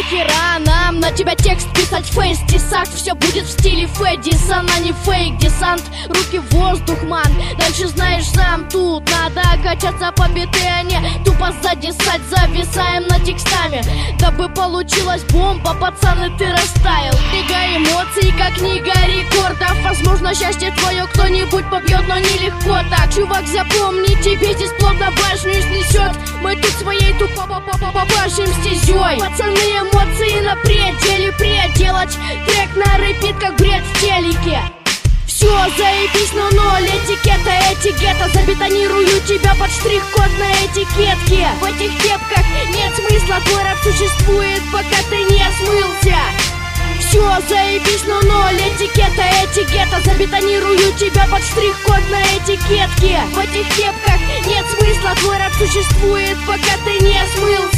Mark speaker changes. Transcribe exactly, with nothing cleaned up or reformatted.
Speaker 1: нахера нам на тебя текст писать, фейс, десант. Все будет в стиле Фэдисон, а не фейк десант. Руки в воздух, ман, дальше знаешь сам. Тут надо качаться по биты, а не тупо сзади ссать. Зависаем над текстами, дабы получилась бомба, пацаны, ты растаял. Книга эмоций, как книга рекордов. Возможно, счастье твое кто-нибудь побьет, но нелегко так. Чувак, запомни, тебе здесь плотно башню снесет. Мы тут своей тупо побашим стезей. Пацаны, эмоции на пределе, пределать трек на репит, как бред в телеке. Все, заебись, но ноль этикета, этикета. Забетонирую тебя под штрих-код на этикетке. В этих кепках нет смысла, твой рэп существует, пока ты не смылся. Все, заебись, но ноль этикета, этикета. Забетонирую тебя под штрих-код на этикетке. В этих кепках нет смысла, твой рэп существует, пока ты не смылся.